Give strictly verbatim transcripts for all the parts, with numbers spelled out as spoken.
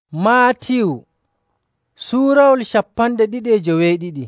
Maatiyu suurawol cappanɗe ɗiɗi e joweeɗiɗi.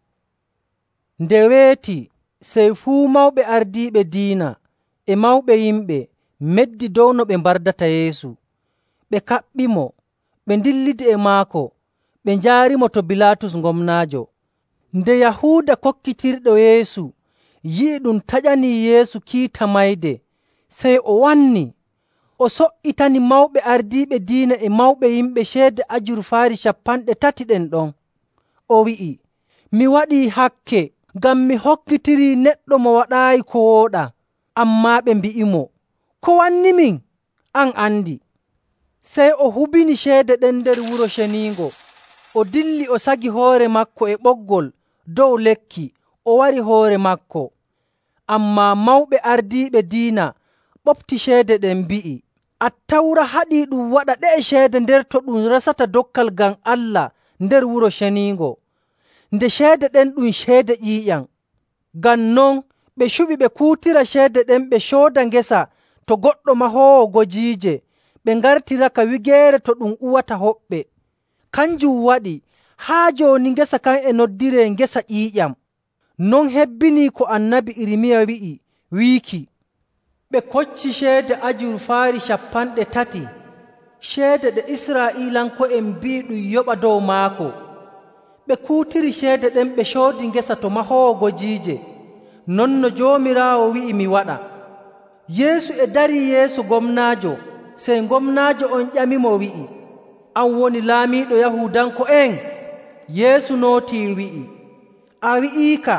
Nde weeti sey fuu mawɓe ardiiɓe diina e mawɓe yimɓe meddi dow no ɓe mbardata Yeesu. Ɓe kaɓɓimo, ɓe ndillidi e maako, ɓe njaarimo to Bilaatus gomnaajo. Nde Yahuuda kokkitirɗo Yeesu yi'i ɗum taƴanii Yeesu kiita mayde, sey o wanni. O so''itani mawɓe ardiiɓe diina e mawɓe yimɓe ceede ajurfaari cappanɗe tati ɗen ɗon. O wi'i, “Mi waɗii hakke ngam mi hokkitirii neɗɗo mo waɗaayi ko wooɗa.” Ammaa ɓe mbi'imo, “Ko wannimin? An andi.” Sey o hubini ceede ɗen nder Wuro Ceniingo. O dilli o sagi hoore maako e ɓoggol dow lekki, o wari hoore maako. Ammaa mawɓe ardiiɓe diina ɓofti ceede ɗen mbi'i, “Attawra haɗii ɗum waɗa ɗe'e ceede nder to ɗum resata dokkal ngam Allah nder Wuro Ceniingo, nde ceede ɗen ɗum ceede ƴiiƴam.” Ngam non ɓe cuɓi ɓe kuutira ceede ɗen ɓe cooda ngesa to goɗɗo mahoowo gojiije, ɓe ngartira ka wigeere to ɗum uwata hoɓɓe. Kanjum waɗi haa jooni ngesa kan e noddiree ngesa ƴiiƴam. Non hebbinii ko Annabi Irmiya wi'i wiiki, “Ɓe kocci ceede ajurfaari cappanɗe tati, ceede ɗe Israa'iilanko'en mbi'i ɗum yoɓa dow maako. Ɓe kuutiri ceede ɗen ɓe coodi ngesa to mahoowo gojiije, non no Joomiraawo wi'i mi waɗa.” Yeesu e darii yeeso gomnaajo, sey gomnaajo on ƴamimo wi'i, “An woni laamiiɗo Yahuudanko'en?” Yeesu nootii wi'i, “A wi'iika.”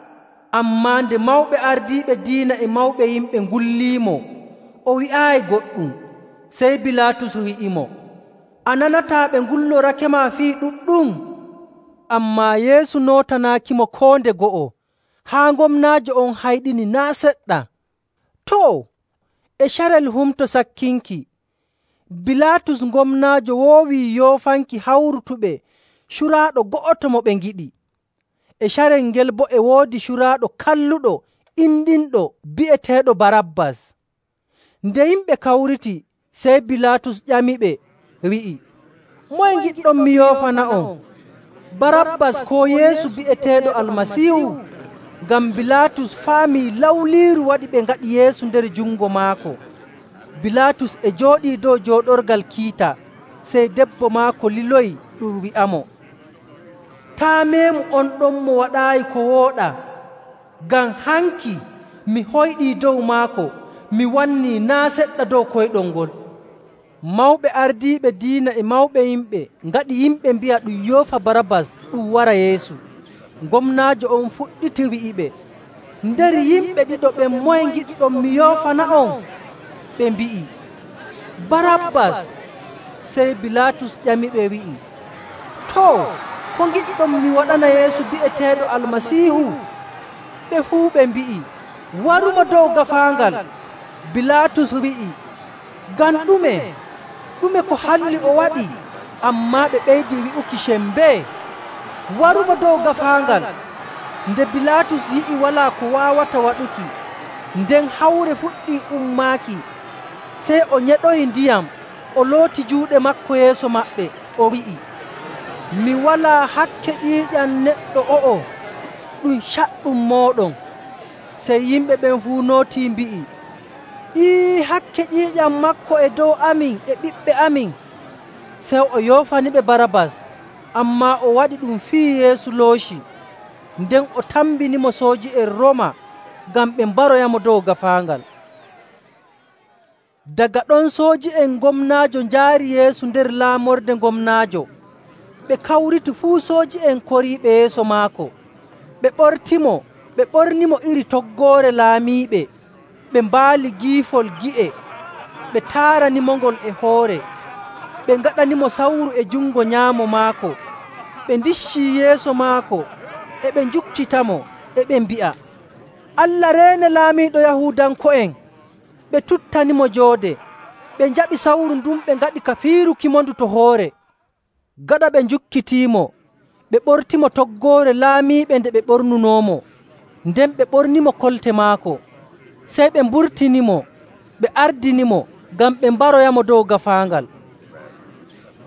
Ammaa nde mawɓe ardiiɓe diina e mawɓe yimɓe ngulliimo, o wi'aayi goɗɗum. Sey Bilaatus wi'imo, “A nanataa ɓe ngullorakema fii ɗuɗɗum?” Ammaa Yeesu nootanaakimo koo nde go'o, haa gomnaajo on hayɗini naa' seɗɗa. Too, e carel Humto Sakkinki, Bilaatus gomnaajo woowii yoofanki hawrutuɓe curaaɗo go'oto mo ɓe ngiɗi. E carel ngel boo e woodi curaaɗo kalluɗo inɗinɗo bi'eteeɗo Barabbas. Nde yimɓe kawriti, sey Bilaatus ƴamiɓe wi'i, “Moye ngiɗɗon mi yoofana on, Barabbas koo Yeesu bi'eteeɗo Almasiihu?” Ngam Bilaatus faamii lawliiru waɗi ɓe ngaɗi Yeesu nder jungo maako. Bilaatus e jooɗii dow jooɗorgal kiita, sey debbo maako liloyi ɗum wi'amo, “Taa meemu on ɗon mo waɗaayi ko wooɗa, ngam hanki mi hoyɗii dow maako, mi wannii naa' seɗɗa dow koyɗol ngol.” Mawɓe ardiiɓe diina e mawɓe yimɓe ngaɗi yimɓe mbi'a ɗum yoofa Barabbas ɗum wara Yeesu. Gomnaajo on fuɗɗiti wi'iɓe, “Nder yimɓe ɗiɗo ɓen moye ngiɗɗon mi yoofana on?” Ɓe mbi'i, “Barabbas.” Sey Bilaatus ƴamiɓe wi'i, “Too, ko ngiɗɗon mi waɗana Yeesu bi'eteeɗo Almasiihu?” Ɓe fuu ɓe mbi'i, “Warumo dow gaafaangal.” Bilaatus wi'i, “Ngam ɗume? Ɗume ko halli o waɗi?” Ammaa ɓe ɓeydi wi'uki cembe, “Warumo dow gaafaangal.” Nde Bilaatus yi'i walaa ko waawata waɗuki, nden hawre fuɗɗii ummaaki, sey o nyeɗoyi ndiyam, o looti juuɗe maako yeeso maɓɓe, o wi'i, “Mi walaa hakke ƴiiƴam neɗɗo o'o, ɗum caɗɗum mooɗon.” Sey yimɓe ɓen fuu nootii mbi'i, “Ii, hakke ƴiiƴam maako e dow amin e ɓiɓɓe amin.” Sey o yoofaniɓe Barabbas, ammaa o waɗi ɗum fii Yeesu looci. Nden o tambinimo sooji'en Rooma ngam ɓe mbaroyamo dow gaafaangal. Daga ɗon sooji'en gomnaajo njaari Yeesu nder laamorde gomnaajo. Ɓe kawriti fuu sooji'en koriiɓe yeeso maako. Ɓe ɓortimo, ɓe ɓornimo iri toggoore laamiiɓe, ɓe mbaali giifol gi'e, ɓe taaranimongol e hoore, ɓe ngaɗanimo sawru e jungo nyaamo maako. Ɓe ndiccii yeeso maako, e ɓe njukkitamo, e ɓe mbi'a, “Allah reene laamiiɗo Yahuudanko'en!” Ɓe tuttanimo joode, ɓe njaɓi sawru ndun ɓe ngaɗi ka fiirukimo ndu to hoore. Gaɗa ɓe njukkitiimo, ɓe ɓortimo toggoore laamiiɓe nde ɓe ɓornunoomo, nden ɓe ɓornimo kolte maako. Sey ɓe mburtinimo, ɓe ardinimo ngam ɓe mbaroyamo dow gaafaangal.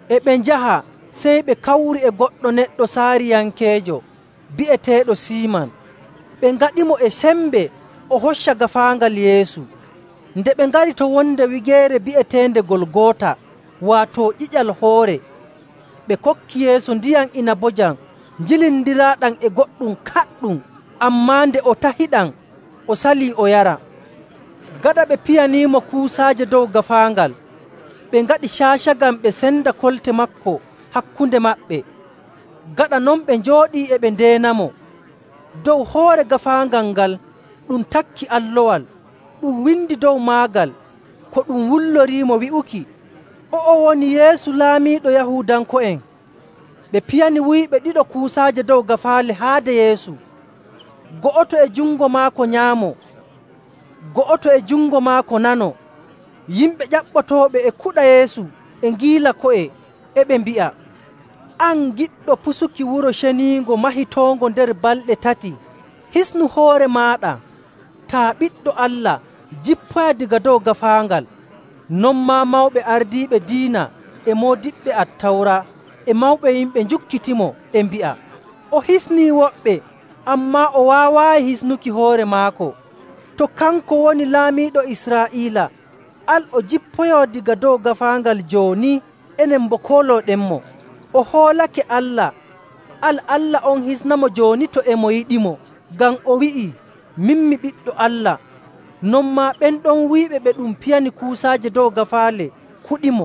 E ɓe njaha sey ɓe kawri e goɗɗo neɗɗo Saariyankeejo bi'eteeɗo Siiman. Ɓe ngaɗimo e sembe o hocca gaafaangal Yeesu. Nde ɓe ngari to wonde wigeere bi'eteende Golgota, waato ƴiƴal hoore, ɓe kokki Yeesu ndiyam inabojam njilindiraaɗam e goɗɗum kaɗɗum, ammaa nde o tahiɗam, o salii o yara. Gaɗa ɓe piyaniimo kuusaaje dow gaafaangal, ɓe ngaɗi caacagam ɓe senda kolte makko hakkunde maɓɓe. Gaɗa non ɓe njooɗii e ɓe ndeenamo. Dow hoore gaafaangal ngal ɗum takki allowal, ɗum windi dow maagal ko ɗum wulloriimo wi'uki, o'o woni Yeesu laamiiɗo Yahuudanko'en. Ɓe piyani wuyɓe ɗiɗo kuusaaje dow gaafaale haade Yeesu, go'oto e jungo maako nyaamo, go'oto e jungo maako nano. Yimɓe ƴaɓɓotooɓe e kuɗa Yeesu e ngiila ko'e, e ɓe mbi'a, “An giɗɗo pusuki wuro ceniingo mahitoongo nder balɗe tati, hisnu hoore maaɗa. Taa Ɓiɗɗo Allah, jippoya diga dow gaafaangal.” Non maa mawɓe ardiiɓe diina e moodiɓɓe Attawra e mawɓe yimɓe njukkitimo e mbi'a, “O hisnii woɓɓe, ammaa o waawaayi hisnuki hoore maako. To kanko woni laamiiɗo Israa'iila, al o jippoyo diga dow gaafaangal jooni, enen bo koolooɗenmo. O hoolake Allah, al Allah on hisnamo jooni to emo yiɗimo, ngam o wi'ii, ‘Min mi Ɓiɗɗo Allah.’” Non maa ɓen ɗon wuyɓe ɓe ɗum piyani kuusaaje dow gaafaale kuɗimo.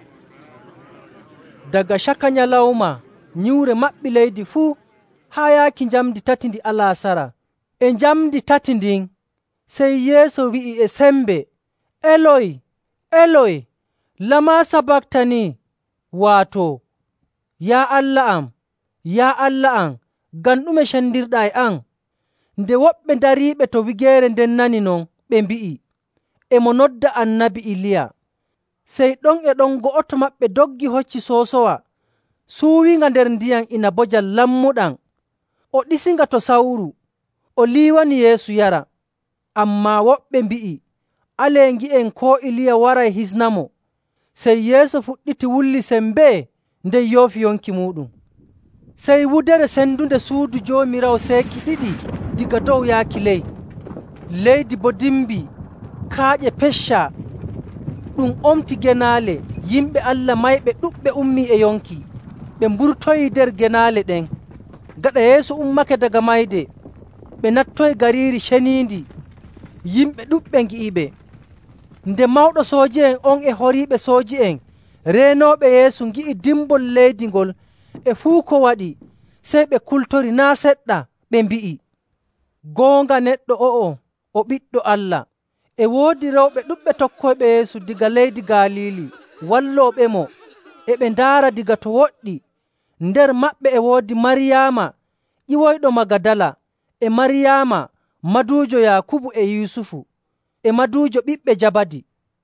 Daga caka nyalawma nyiwre maɓɓi leydi fuu haa yaaki njamdi tati ndi alaasara. E njamdi tati ndin sey Yeesu wi'i e sembe, “Eloy, Eloy, lama sabaktani?” waato, “Yaa Allah am, yaa Allah am, ngam ɗume cendirɗaa e an?” Nde woɓɓe dariiɓe to wigeere nden nani non, ɓe mbi'i, “Emo nodda annabi Iliya.” Sey ɗon e ɗon go'oto maɓɓe doggi hocci soosowa suuwinga nder ndiyam inabojam lammuɗam, o ɗisinga to sawru, o liiwani Yeesu yara. Ammaa woɓɓe mbi'i, “Alee ngi'en koo Iliya waray hisnamo.” Sey Yeesu fuɗɗiti wulli sembee nden yoofi yonki muuɗum. Sey wudere sendunde suudu Joomiraawo seeki ɗiɗi diga dow yaaki ley. Leydi boo dimbi, kaaƴe pecca, ɗum omti genaale. Yimɓe Allah mayɓe ɗuɓɓe ummii e yonki, ɓe mburtoyii nder genaale ɗen. Gaɗa Yeesu ummake daga mayde, ɓe nattoyi gariiri ceniindi. Yimɓe ɗuɓɓe ngi'iɓe. Nde mawɗo sooji'en on e horiiɓe sooji'en reenooɓe Yeesu ngi'i dimbol leydi ngol e fuu ko waɗi, sey ɓe kultori naa' seɗɗa, ɓe mbi'i, “Goonga neɗɗo o'o o Ɓiɗɗo Allah.” E woodi rewɓe ɗuɓɓe tokkoyɓe Yeesu diga leydi Galiili wallooɓemo, e ɓe ndaara diga to woɗɗi. Nder maɓɓe e woodi Maryaama ƴiwoyɗo Magadala, e Maryaama maduujo Yaakubu e Yusufu, e maduujo ɓiɓɓe Jabadi.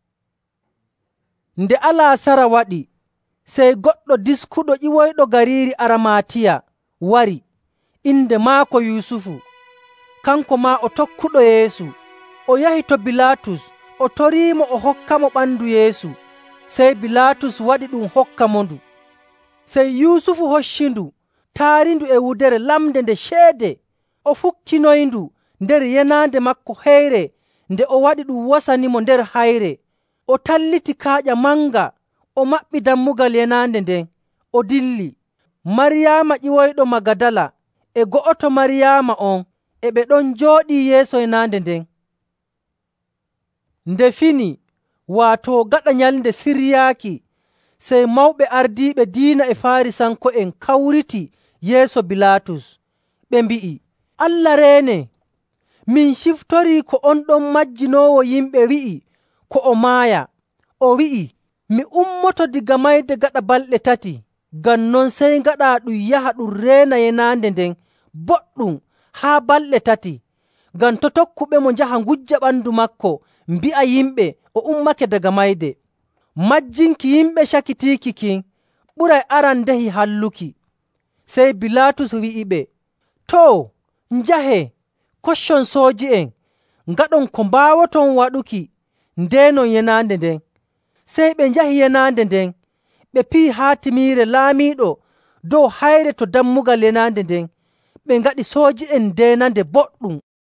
Nde alaasara waɗi, sey goɗɗo diskuɗo ƴiwoyɗo gariiri Aramatiya wari, inde maako Yusufu. Kanko maa o tokkuɗo Yeesu. O yahi to Bilaatus, o toriimo o hokka mo ɓandu Yeesu. Sey Bilaatus waɗi ɗum hokka mo ndu. Sey Yusufu hoccindu, taarindu e wudere lamde nde ceede. O fukkinoyndu nder yenaande makko heyre nde o waɗi ɗum wasanimo nder hayre. O talliti kaaƴa manga, o maɓɓi dammugal yenaande nden, o dilli. Maryaama ƴiwoyɗo Magadala e go'oto Maryaama on e ɓe ɗon njooɗii yeeso yenaande nden. Nde fini, waato gaɗa nyalnde Siryaaki, sey mawɓe ardiiɓe diina e Faarisanko'en kawriti yeeso Bilaatus. Ɓe mbi'i, “Allah reene! Min ciftorii ko on ɗon majjinoowo yimɓe wi'i ko o maaya. O wi'i, ‘Mi ummoto diga mayde gaɗa balɗe tati.’ Ngam non sey ngaɗaa ɗum yaha ɗum reena yenaande nden boɗɗum haa balɗe tati, ngam to tokkuɓe mo njaha ngujja ɓandu maako mbi'a yimɓe o ummake daga mayde. Majjinki yimɓe cakitiiki kin ɓuray aran ndehi halluki.” Sey Bilaatus wi'iɓe, “Too, njahe, koccon sooji'en, ngaɗon ko mbaawoton waɗuki ndeenon yenaande nden.” Sey ɓe njahi yenaande nden, ɓe piyi haatimiire laamiiɗo dow hayre to dammugal yenande nden, ɓe ngaɗi sooji'en ndeenande boɗɗum.